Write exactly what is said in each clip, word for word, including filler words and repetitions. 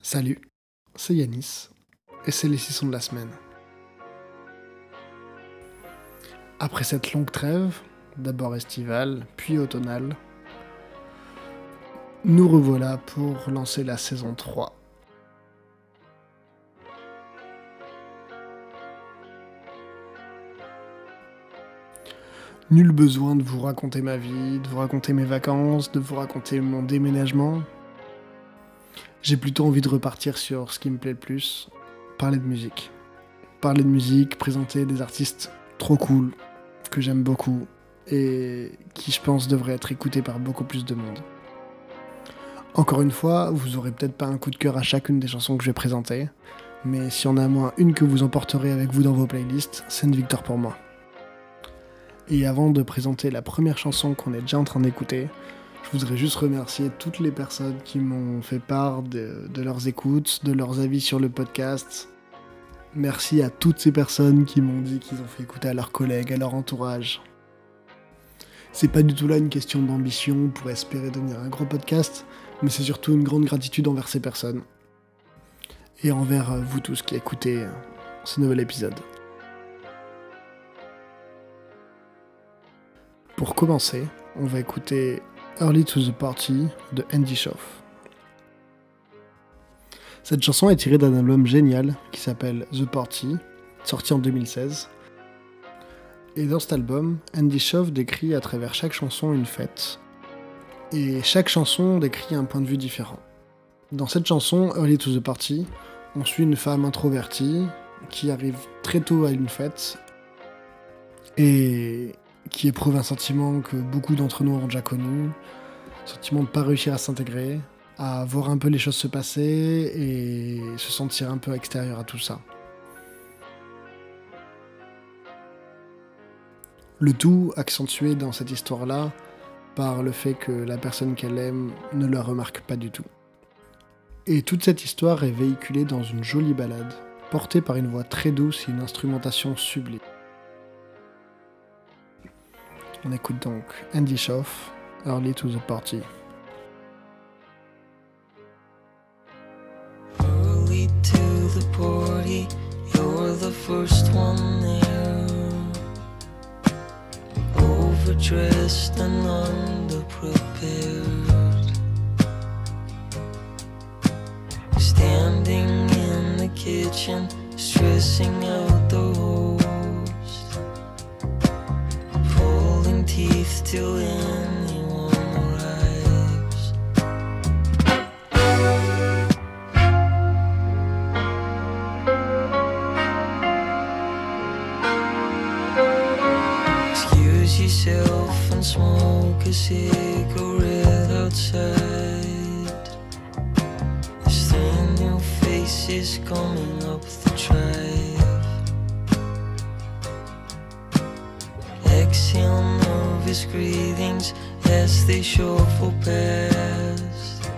Salut, c'est Yanis, et c'est les six sons de la semaine. Après cette longue trêve, d'abord estivale, puis automnale, nous revoilà pour lancer la saison trois. Nul besoin de vous raconter ma vie, de vous raconter mes vacances, de vous raconter mon déménagement. J'ai plutôt envie de repartir sur ce qui me plaît le plus, parler de musique. Parler de musique, présenter des artistes trop cool, que j'aime beaucoup, et qui je pense devraient être écoutés par beaucoup plus de monde. Encore une fois, vous aurez peut-être pas un coup de cœur à chacune des chansons que je vais présenter, mais s'il y en a au moins une que vous emporterez avec vous dans vos playlists, c'est une victoire pour moi. Et avant de présenter la première chanson qu'on est déjà en train d'écouter, je voudrais juste remercier toutes les personnes qui m'ont fait part de, de leurs écoutes, de leurs avis sur le podcast. Merci à toutes ces personnes qui m'ont dit qu'ils ont fait écouter à leurs collègues, à leur entourage. C'est pas du tout là une question d'ambition pour espérer devenir un gros podcast, mais c'est surtout une grande gratitude envers ces personnes. Et envers vous tous qui écoutez ce nouvel épisode. Pour commencer, on va écouter Early to the Party de Andy Shauf. Cette chanson est tirée d'un album génial qui s'appelle The Party, sorti en deux mille seize. Et dans cet album, Andy Shauf décrit à travers chaque chanson une fête. Et chaque chanson décrit un point de vue différent. Dans cette chanson, Early to the Party, on suit une femme introvertie qui arrive très tôt à une fête et qui éprouve un sentiment que beaucoup d'entre nous ont déjà connu, un sentiment de ne pas réussir à s'intégrer, à voir un peu les choses se passer et se sentir un peu extérieur à tout ça. Le tout accentué dans cette histoire-là par le fait que la personne qu'elle aime ne la remarque pas du tout. Et toute cette histoire est véhiculée dans une jolie ballade, portée par une voix très douce et une instrumentation sublime. On écoute donc Andy Shauf, Early to the Party. Early to the party, you're the first one there. Overdressed and underprepared. Standing in the kitchen, stressing out the host. Pulling teeth till anyone arrives. Excuse yourself and smoke a cigarette outside. There's three new faces coming up the drive. Exhale nervous greetings as they shuffle past.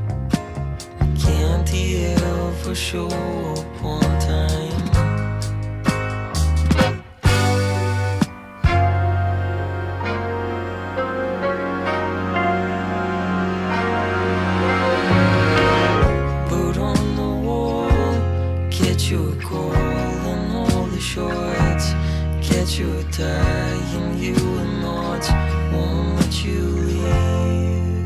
Can't he ever show up on time? Bird on the wall, get you a call and all the shorts. Get you a tie and you a knot, won't let you leave.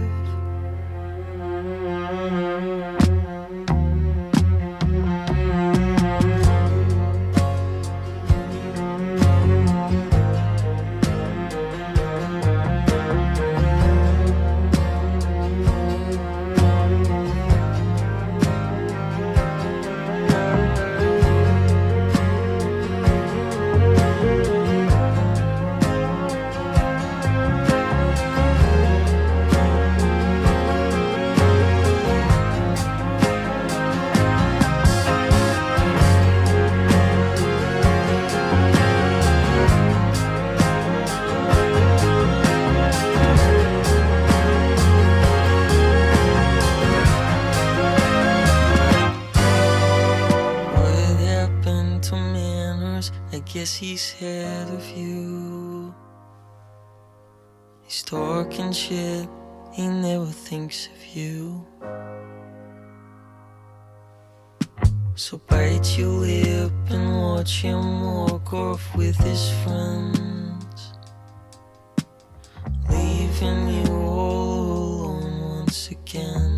What happened to manners? I guess he's ahead of you. He's talking shit, he never thinks of you. So bite your lip and watch him walk off with his friends, leaving you all alone once again.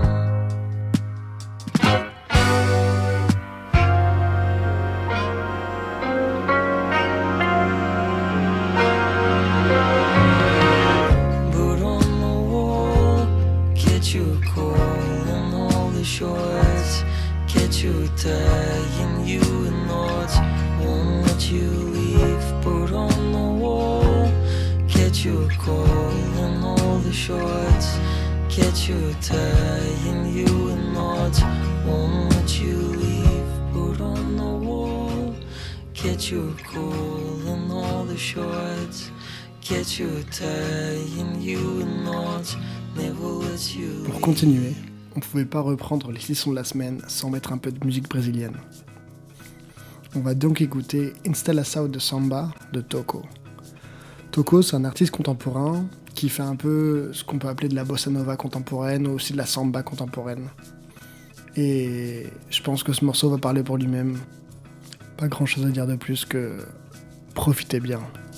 But on the wall, get you a call and all the shorts, get you a tie and you a knot, won't let you leave. But on the wall, get you a call and all the shorts, get you a tie and you a knot, won't let you leave. But on the wall, get you a call and all the shorts, get you a tie and you a knot, never let you leave. Pour continuer, on pouvait pas reprendre les six sons de la semaine sans mettre un peu de musique brésilienne. On va donc écouter Instalação de Samba de Toco. Toco, c'est un artiste contemporain qui fait un peu ce qu'on peut appeler de la bossa nova contemporaine ou aussi de la samba contemporaine. Et je pense que ce morceau va parler pour lui-même. Pas grand chose à dire de plus que profitez bien.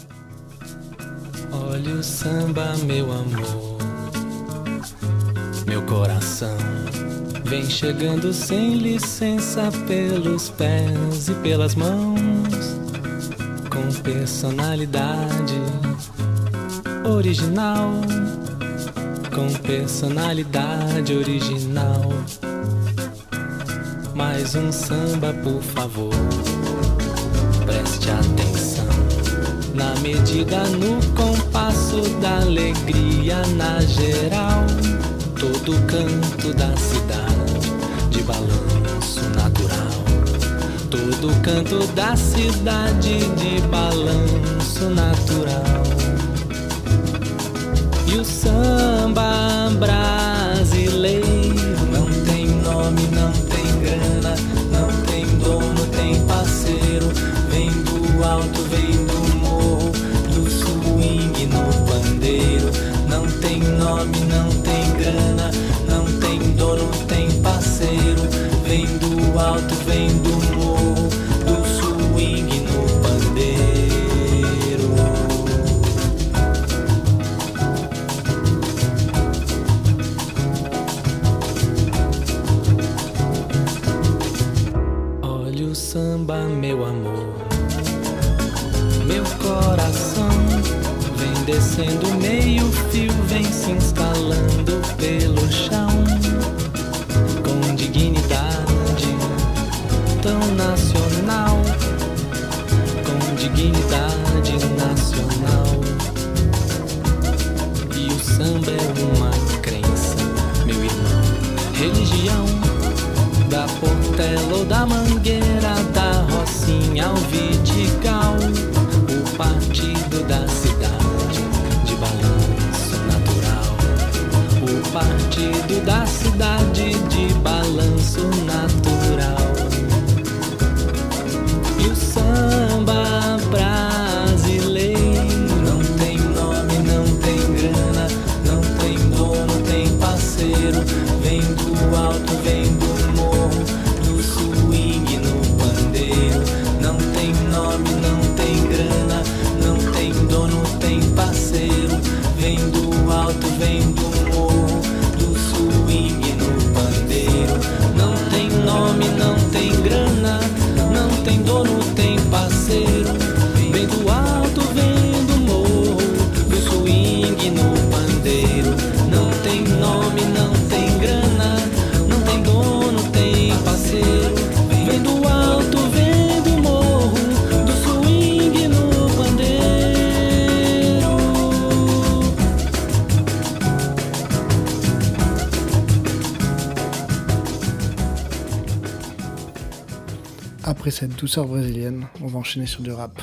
Olha o samba, meu amor, meu coração vem chegando sem licença pelos pés e pelas mãos, com personalidade original, com personalidade original. Mais um samba, por favor, preste atenção na medida, no compasso da alegria, na geral, todo canto da cidade de balanço natural, todo canto da cidade de balanço natural. E o samba brasileiro não tem nome, não tem grana, não tem dono, tem parceiro, vem do alto, vem do morro, do swing no pandeiro. Não tem nome, não tem grana, não tem dono, tem parceiro, vem do alto, vem do morro, do swing no pandeiro. Olha o samba, meu amor, meu coração vem descendo meio fio, vem se instalando pelo chão, com dignidade tão nacional, com dignidade nacional. E o samba é uma crença, meu irmão, religião, da Portela ou da Mangueira, da Rocinha ao Vidigal, o partido da cidade de balanço natural, o partido da cidade de balanço natural. E o samba brasileiro não tem nome, não tem grana, não tem dono, tem parceiro, vem do alto, vem do morro, do swing no pandeiro. Não tem nome, não tem grana, não tem dono, tem parceiro, vem do alto, vem do morro, do swing no pandeiro. Não tem nome, não tem grana, não tem dono, tem parceiro, vem do alto, vem do morro, do swing no pandeiro. Não tem nome, não tem grana, não tem dono, tem parceiro, vem do alto, vem do morro, do swing no pandeiro. Après cette douceur brésilienne, on va enchaîner sur du rap.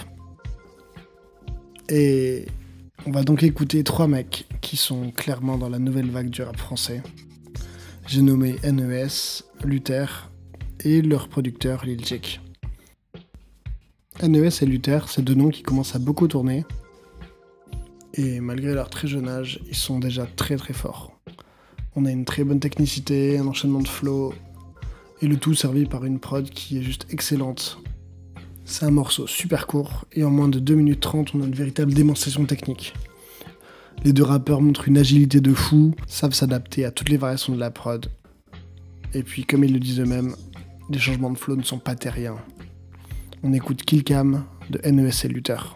Et on va donc écouter trois mecs qui sont clairement dans la nouvelle vague du rap français. J'ai nommé N E S, Luther et leur producteur Lil Jake. N E S et Luther, c'est deux noms qui commencent à beaucoup tourner. Et malgré leur très jeune âge, ils sont déjà très très forts. On a une très bonne technicité, un enchaînement de flow Et le tout servi par une prod qui est juste excellente. C'est un morceau super court, et en moins de deux minutes trente, on a une véritable démonstration technique. Les deux rappeurs montrent une agilité de fou, savent s'adapter à toutes les variations de la prod. Et puis, comme ils le disent eux-mêmes, les changements de flow ne sont pas terriens. On écoute Kill Cam de N E S L Luther.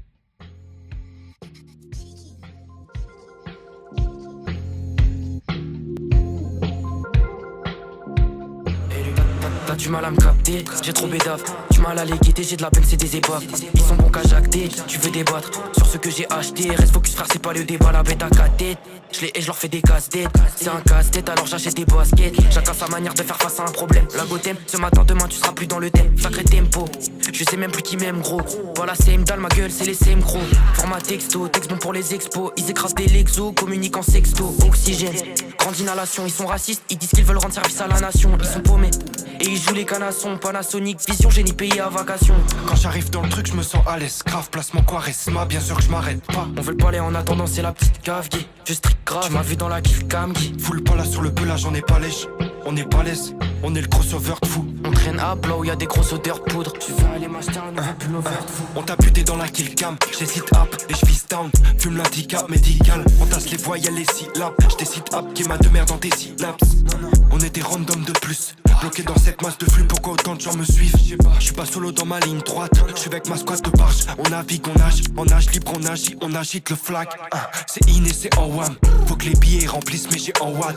T'as du mal à me capter, j'ai trop bédave. Du mal à les guetter, j'ai de la peine, c'est des épaves. Ils sont bons qu'à jacter, tu veux débattre sur ce que j'ai acheté. Reste focus frère, c'est pas le débat, la bête à quatre têtes. Je les et je leur fais des casse-têtes. C'est un casse-tête, alors j'achète des baskets. Chacun sa manière de faire face à un problème. La go thème, ce matin, demain, tu seras plus dans le thème. Sacré tempo, je sais même plus qui m'aime gros. Voilà, c'est dalle, ma gueule, c'est les same gros. Format texto, texte bon pour les expos. Ils écrasent des lexos, communiquent en sexto. Oxygène, grande inhalation, ils sont racistes. Ils disent qu'ils veulent rendre service à la nation. Ils sont paumés, et ils jouent les canassons. Panasonic, vision, génie payé à vacation. Quand j'arrive dans le truc, je me sens à l'aise. Grave, placement Quaresma, bien sûr que je m'arrête pas. On veut le parler en attendant, c'est la petite cave qui je strict grave. Tu m'as vu dans la kill cam qui Foule pas là sur le pelage, on est pas lèche. On est pas l'aise, on est le crossover de fou. on traîne à plat où y a des grosses odeurs de poudre. Tu veux aller m'acheter un nouveau pull over de fou. On t'a buté dans la kill cam, j'hésite up et je vis down. Fume l'handicap médical, on tasse les voyelles, les syllabes. J'décide up qui est ma de merde dans tes synapses. On est des randoms de plus, bloqués dans cette masse de flux. Pourquoi autant de gens me suivent? Je suis pas solo dans ma ligne droite, je suis avec ma squad de barge. On navigue, on nage, en nage libre, on agit, on agite le flag. C'est inné, c'est en wham. Faut que les billets remplissent mes G en watt.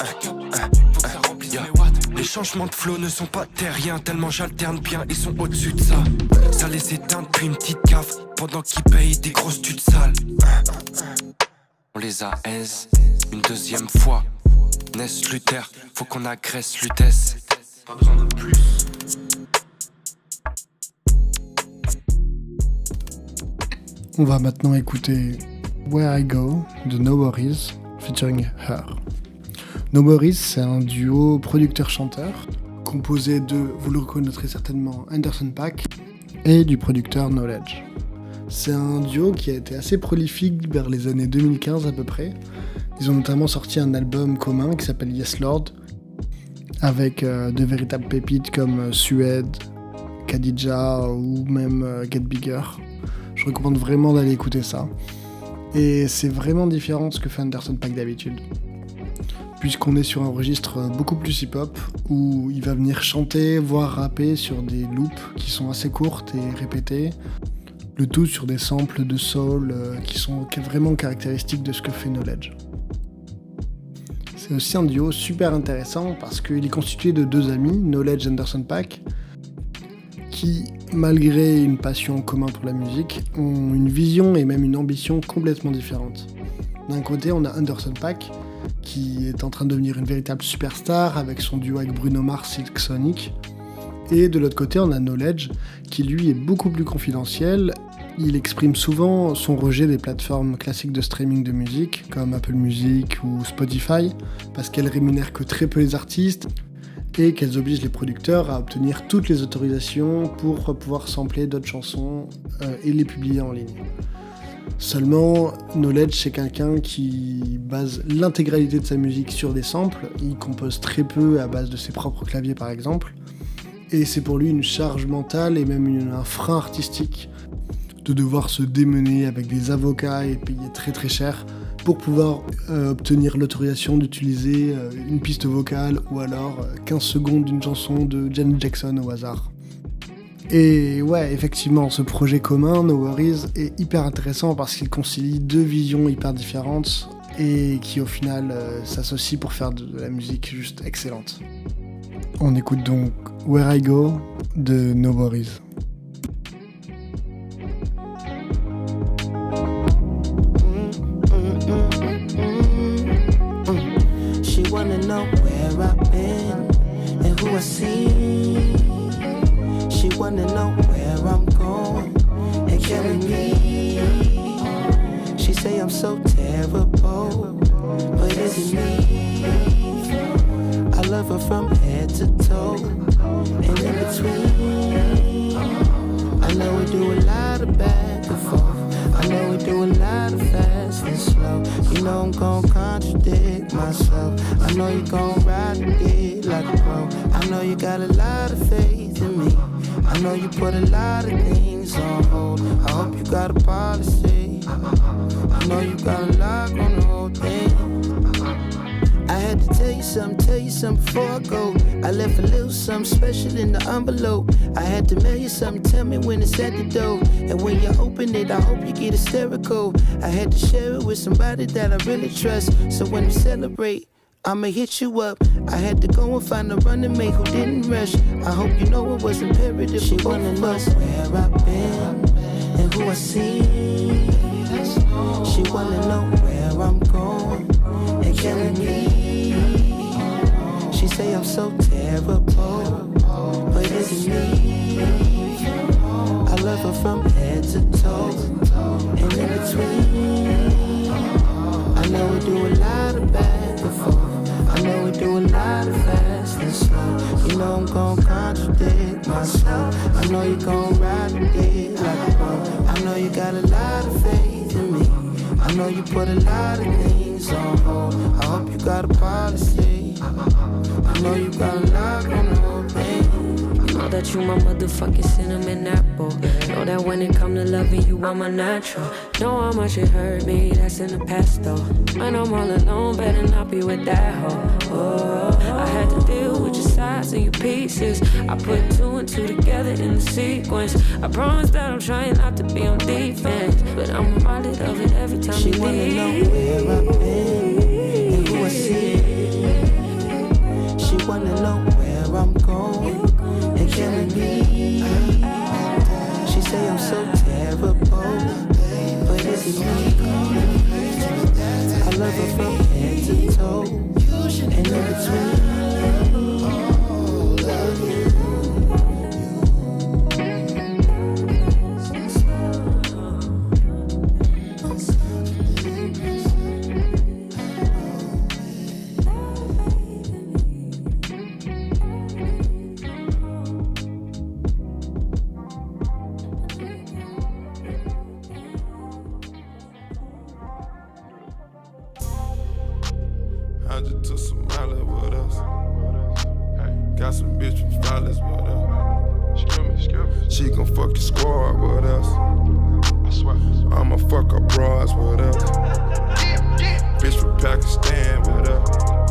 Yeah. Les changements de flow ne sont pas terriens, tellement j'alterne bien, ils sont au-dessus de ça. Ça les éteint depuis une petite cave, pendant qu'ils payent des grosses tudes sales. On les a aise une deuxième fois. Ness Luther, faut qu'on agresse Lutès. Pas besoin de plus. On va maintenant écouter Where I Go de No Worries featuring Her. No Worries, c'est un duo producteur-chanteur composé de, vous le reconnaîtrez certainement, Anderson .Paak et du producteur Knowledge. C'est un duo qui a été assez prolifique vers les années deux mille quinze à peu près. Ils ont notamment sorti un album commun qui s'appelle Yes Lord, avec euh, de véritables pépites comme euh, Suède, Khadija ou même euh, Get Bigger. Je recommande vraiment d'aller écouter ça. Et c'est vraiment différent de ce que fait Anderson .Paak d'habitude, puisqu'on est sur un registre beaucoup plus hip-hop, où il va venir chanter, voire rapper sur des loops qui sont assez courtes et répétées, le tout sur des samples de soul euh, qui sont vraiment caractéristiques de ce que fait Knowledge. C'est aussi un duo super intéressant parce qu'il est constitué de deux amis, Knowledge et Anderson .Paak, qui, malgré une passion en commun pour la musique, ont une vision et même une ambition complètement différentes. D'un côté, on a Anderson .Paak, qui est en train de devenir une véritable superstar avec son duo avec Bruno Mars, Silk Sonic. Et de l'autre côté, on a Knowledge, qui lui est beaucoup plus confidentiel. Il exprime souvent son rejet des plateformes classiques de streaming de musique, comme Apple Music ou Spotify, parce qu'elles rémunèrent que très peu les artistes, et qu'elles obligent les producteurs à obtenir toutes les autorisations pour pouvoir sampler d'autres chansons euh, et les publier en ligne. Seulement, Knowledge, c'est quelqu'un qui base l'intégralité de sa musique sur des samples. Il compose très peu à base de ses propres claviers, par exemple. Et c'est pour lui une charge mentale et même une, un frein artistique de devoir se démener avec des avocats et payer très très cher pour pouvoir euh, obtenir l'autorisation d'utiliser euh, une piste vocale ou alors euh, quinze secondes d'une chanson de Janet Jackson au hasard. Et ouais, effectivement, ce projet commun, No Worries, est hyper intéressant parce qu'il concilie deux visions hyper différentes et qui au final euh, s'associent pour faire de, de la musique juste excellente. On écoute donc Where I Go de No Worries. She wanna know where I've been and who I see. She wanna know where I'm going and carry me. She say I'm so terrible, but is it me? I love her from head to toe and in between. I know we do a lot of back and forth. I know we do a lot of fast and slow. You know I'm gon' contradict myself. I know you gon' ride the dick like a pro. I know you got a lot of faith in me. I know you put a lot of things on hold. I hope you got a policy. I know you got a lock on the whole thing. I had to tell you something, tell you something before I go. I left a little something special in the envelope. I had to mail you something, tell me when it's at the door. And when you open it, I hope you get hysterical. I had to share it with somebody that I really trust. So when we celebrate, I'ma hit you up. I had to go and find a running mate who didn't rush. I hope you know it was imperative. She wanna know where I've been and who I see. She wanna know where I'm going and killing me. She say I'm so terrible, but it's me. I love her from head to toe and in between. I know we do a lot of back and forth. I know we do a lot of fast and slow. You know I'm gon' contradict myself. I know you gon' ride the dick like a boat. I know you got a lot of faith in me. I know you put a lot of things on hold. I hope you got a policy. I know you got a lock on the whole thing. Know that you my motherfucking cinnamon apple. Know that when it come to loving you, I'm a natural. Know how much it hurt me, that's in the past though. When I'm all alone, better not be with that hoe. Oh, I had to deal with your sides and your pieces. I put two and two together in the sequence. I promise that I'm trying not to be on defense, but I'm reminded of it every time she you wanna leave. know where I've been and who I see. She wanna know where I'm going and killing me. She say I'm so terrible, but it's me. I love her from head to toe and in between. I just took some mileage with us. Got some bitch from Flawless with us. She gon' fuck your squad with us. I'ma fuck her bras with us. Bitch from Pakistan with us.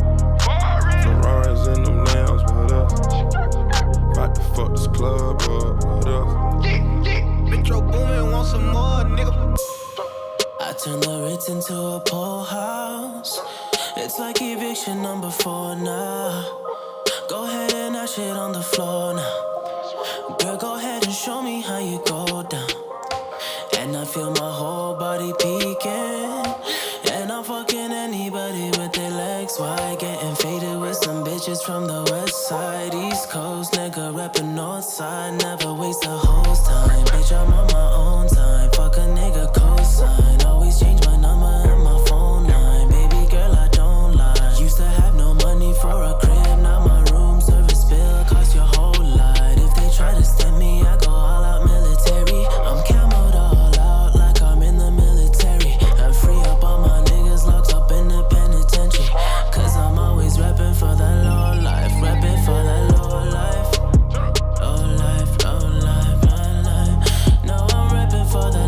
Ferraris in them lambs with us. About to fuck this club up with us. Metro Boomin, want some more, nigga. I turn the Ritz into a pool house. It's like eviction number four now. Go ahead and ash it on the floor now. Girl, go ahead and show me how you go down. And I feel my whole body peeking. And I'm fucking anybody with their legs wide. Getting faded with some bitches from the west side. East Coast, nigga reppin' north side. Never waste a host time. Bitch, I'm on my own time. Fuck a nigga cosign. Always change my number and my phone line. Baby girl, I don't lie. Used to have no money for a crib. Now my room service bill cost your whole lot. If they try to stem me, I go all out military. I'm camoed all out like I'm in the military. I'm free up all my niggas locked up in the penitentiary. Cause I'm always reppin' for the low life. Reppin' for the low life. Low life, low life, low life. No, I'm reppin' for the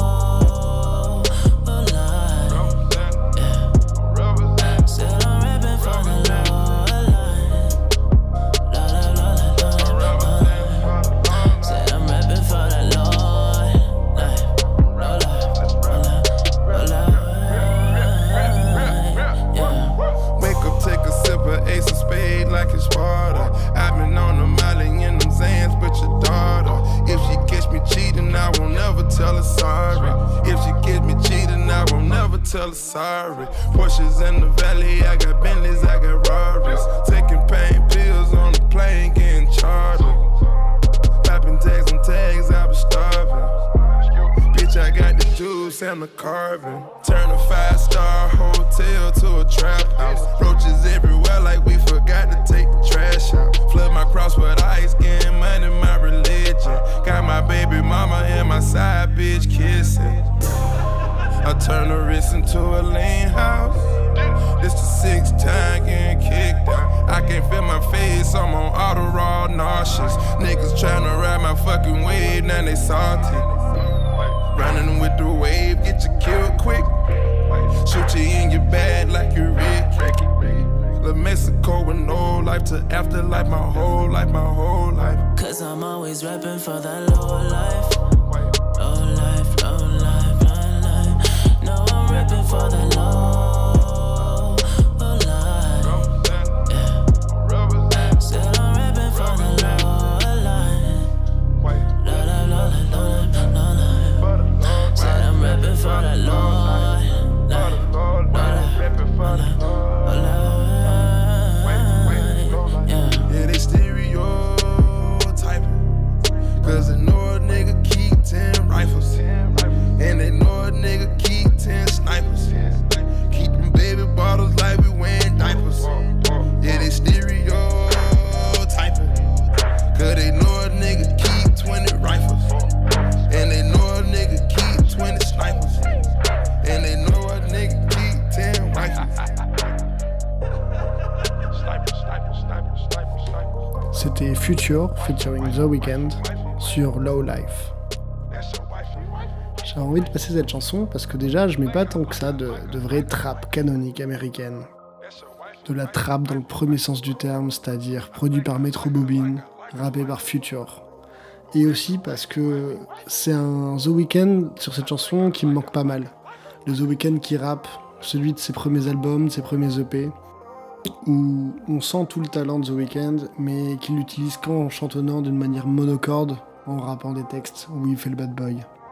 low, low life. Yeah. Said I'm reppin' for the low life. Low, low, low, low, low, low life. Said I'm reppin' for the low life. Low life, low life, low life. Yeah. Wake up, take a sip of Ace of Spade like it's Sparta. I've been on the Molly in them Zans, but your daughter. If she catch me cheating, I won't never tell her sorry. If she catch me cheating, I won't never tell her sorry. Porsches in the valley, I got Bentleys, I got Rarries. Taking pain pills on the plane, getting chartered. Popping tags on tags, I was starving. Bitch, I got the juice and the carving. Turn a five-star hotel to a trap house. Roaches everywhere like we forgot to take the trash out. Flood my cross with ice, getting money, my religion. Got my baby mama and my side bitch kissing. I turn the wrist into a lean house. This the sixth time getting kicked out. I can't feel my face, I'm on auto raw nauseous. Niggas tryna ride my fucking wave, now they salty. Running with the wave, get you killed quick. Shoot you in your bag like you're Rick. La Mexico with no life to afterlife, my whole life, my whole life. Cause I'm always rapping for that low life. Low life, low life, low life. No, I'm rapping for that low, low life. Yeah. Said I'm rapping for that low life. Low life, low life, low life, low life. Said I'm rapping for that low life. Low life, rapping for that low life. Yeah, they stereotyping. Cause they know a nigga keep ten rifles. And they know a nigga keep ten snipers. Keep them baby bottles like we wearing diapers. Yeah, they stereotyping. Cause they know a nigga keep twenty rifles. And they know a nigga keep twenty snipers. And they know a nigga keep ten rifles. C'était Future featuring The Weeknd sur Low Life. J'avais envie de passer cette chanson parce que déjà je mets pas tant que ça de, de vraie trap canonique américaine. De la trap dans le premier sens du terme, c'est-à-dire produit par Metro Boomin, rappé par Future. Et aussi parce que c'est un The Weeknd sur cette chanson qui me manque pas mal. Le The Weeknd qui rappe, celui de ses premiers albums, de ses premiers E P, où on sent tout le talent de The Weeknd, mais qu'il l'utilise qu'en chantonnant d'une manière monocorde, en rappant des textes où il fait le bad boy.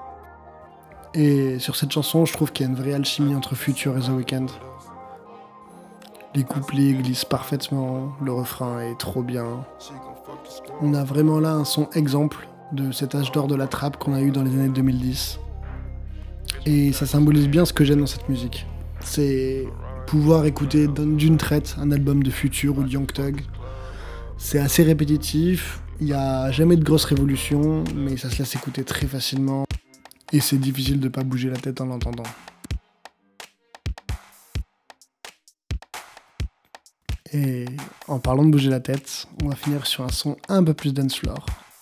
Et sur cette chanson, je trouve qu'il y a une vraie alchimie entre Future et The Weeknd. Les couplets glissent parfaitement, le refrain est trop bien. On a vraiment là un son exemple de cet âge d'or de la trap qu'on a eu dans les années deux mille dix. Et ça symbolise bien ce que j'aime dans cette musique. C'est pouvoir écouter d'une traite un album de Future ou de Young Thug. C'est assez répétitif, il n'y a jamais de grosses révolutions, mais ça se laisse écouter très facilement. Et c'est difficile de pas bouger la tête en l'entendant. Et en parlant de bouger la tête, on va finir sur un son un peu plus dance floor.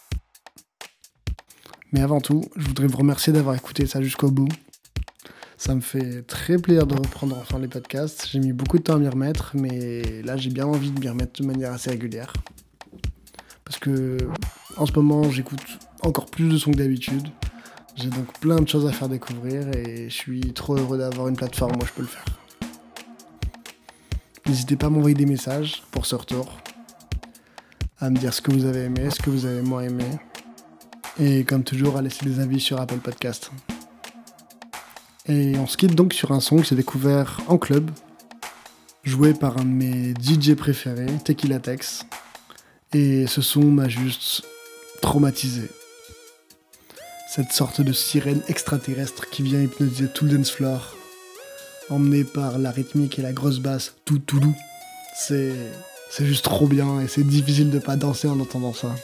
Mais avant tout, je voudrais vous remercier d'avoir écouté ça jusqu'au bout. Ça me fait très plaisir de reprendre enfin les podcasts. J'ai mis beaucoup de temps à m'y remettre, mais là j'ai bien envie de m'y remettre de manière assez régulière. Parce que en ce moment j'écoute encore plus de sons que d'habitude. J'ai donc plein de choses à faire découvrir et je suis trop heureux d'avoir une plateforme où je peux le faire. N'hésitez pas à m'envoyer des messages pour ce retour, à me dire ce que vous avez aimé, ce que vous avez moins aimé, et comme toujours à laisser des avis sur Apple Podcast. Et on se quitte donc sur un son que j'ai découvert en club, joué par un de mes D J préférés, Tequila Tex, et ce son m'a juste traumatisé. Cette sorte de sirène extraterrestre qui vient hypnotiser tout le dance floor, emmené par la rythmique et la grosse basse, tout tout doux. C'est, c'est juste trop bien et c'est difficile de pas danser en entendant ça.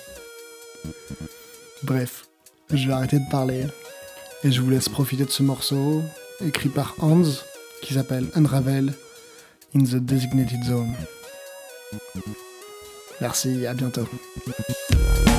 Bref, je vais arrêter de parler et je vous laisse profiter de ce morceau écrit par Hans qui s'appelle Unravel in the Designated Zone. Merci, à bientôt.